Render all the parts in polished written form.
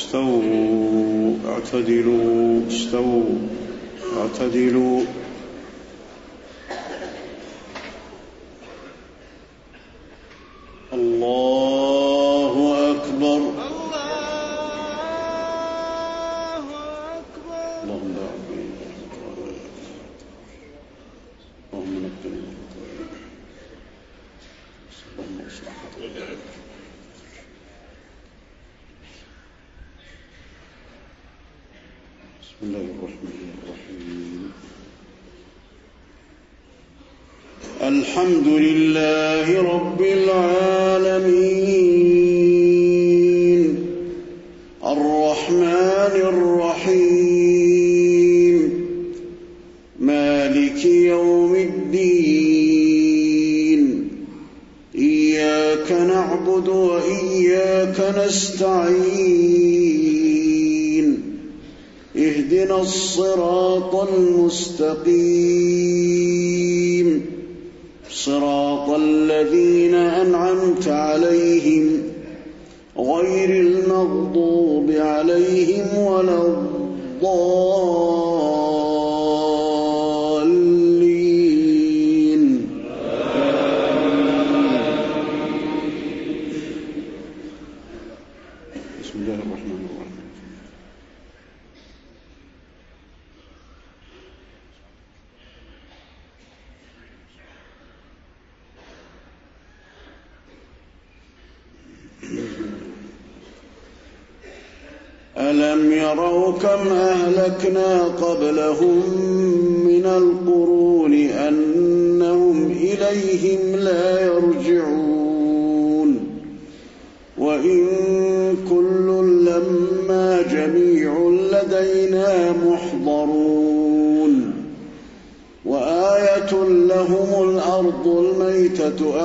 استووا اعتدلوا استووا اعتدلوا. الله أكبر الله أكبر. اللهم لا عبيد اللهم نقل اللهم اصلح. بسم الله الرحمن الرحيم. الحمد لله رب العالمين الرحمن الرحيم مالك يوم الدين إياك نعبد وإياك نستعين اهدنا الصراط المستقيم صراط الذين أنعمت عليهم غير المغضوب عليهم ولا الضالين. بسم الله الرحمن الرحيم. ألم يروا كم أهلكنا قبلهم من القرون أنهم إليهم لا يرجعون وإن كل لما جميع لدينا محضرون وآية لهم الأرض الميتة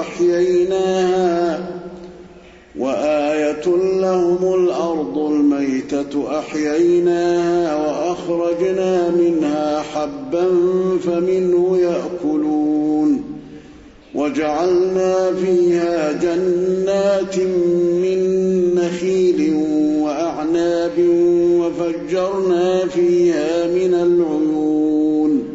أحييناها وأخرجنا منها حبا فمنه يأكلون وجعلنا فيها جنات من نخيل وأعناب وفجرنا فيها من العيون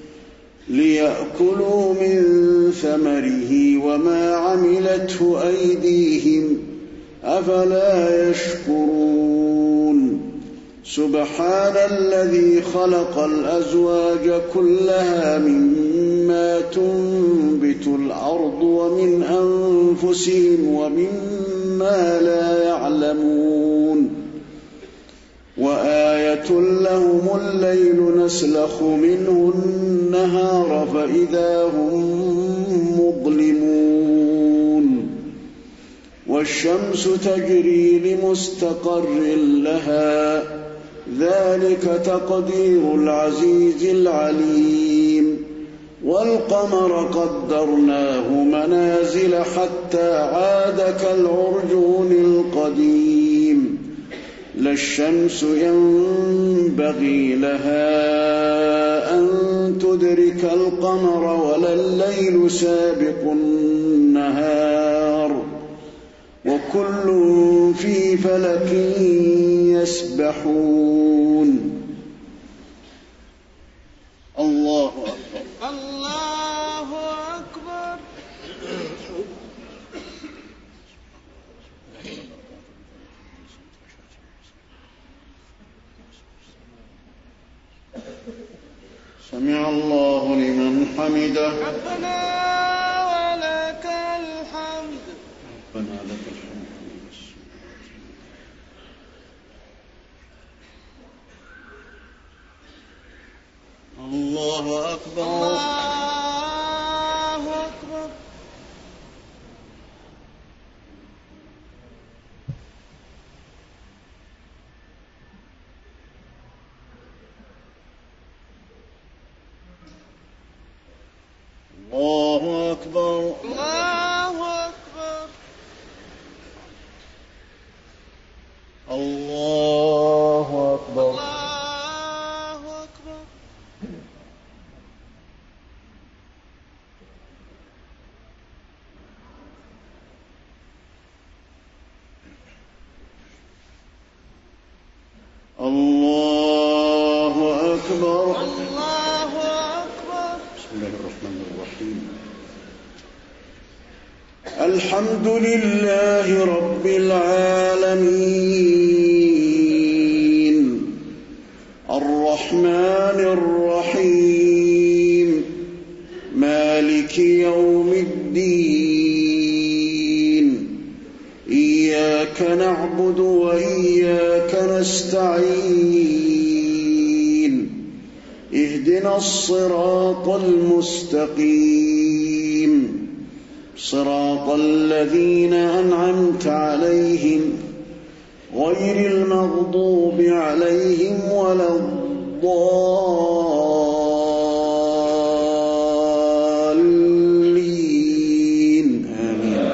ليأكلوا من ثمره وما عملته أيديهم أفلا يشكرون. سبحان الذي خلق الأزواج كلها مما تنبت الأرض ومن أنفسهم ومما لا يعلمون وآية لهم الليل نسلخ منه النهار فإذا هم مظلمون والشمس تجري لمستقر لها ذلك تقدير العزيز العليم والقمر قدرناه منازل حتى عاد كالعرجون القديم لا الشمس ينبغي لها أن تدرك القمر ولا الليل سابق النهار وكل في فلك يسبحون. الله أكبر. الله أكبر. سمع الله لمن حمده. ربنا ولك الحمد. ربنا لك الحمد. الله أكبر. الله أكبر. الله أكبر. الله أكبر. الله أكبر. الله أكبر. الله أكبر. الله أكبر. بسم الله الرحمن الرحيم. الحمد لله رب العالمين الرحمن الرحيم مالك يوم الدين إياك نعبد وإياك نستعين اهدنا الصراط المستقيم صراط الذين أنعمت عليهم غير المغضوب عليهم ولا الضالين آمين.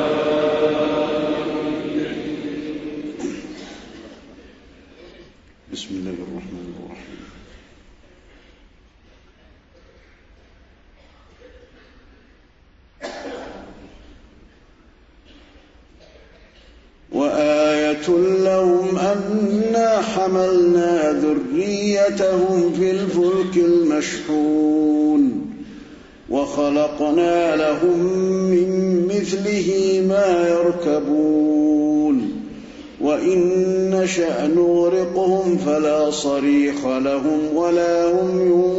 بسم الله الرحمن الرحيم. وآية لهم أنا حملنا ذريتهم في الفلك المشحون وخلقنا لهم من مثله ما يركبون وإن نشأ نغرقهم فلا صريخ لهم ولا هم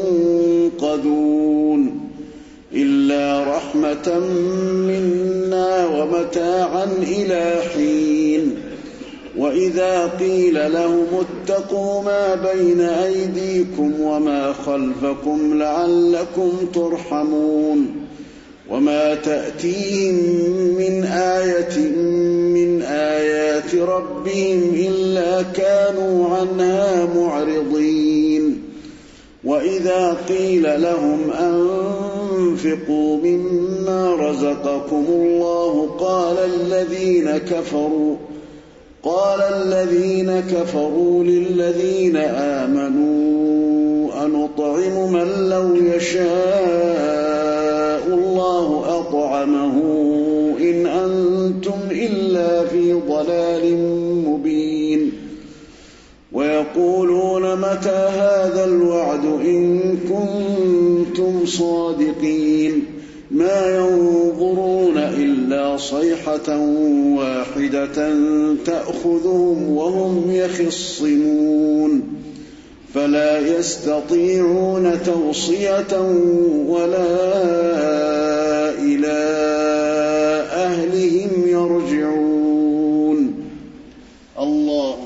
ينقذون إلا رحمة منا ومتاعا إلى حين. وإذا قيل لهم اتقوا ما بين أيديكم وما خلفكم لعلكم ترحمون وما تأتيهم من آية من آيات ربهم إلا كانوا عنها معرضين. وإذا قيل لهم أنفقوا مما رزقكم الله قال الذين كفروا للذين آمنوا أنطعم من لو يشاء الله أطعمه إن أنتم إلا في ضلال مبين. ويقولون متى هذا الوعد إن كنتم صادقين ما ينظرون إلا صيحة واحدة تأخذهم وهم يخصمون فلا يستطيعون توصية ولا إلى أهلهم يرجعون. الله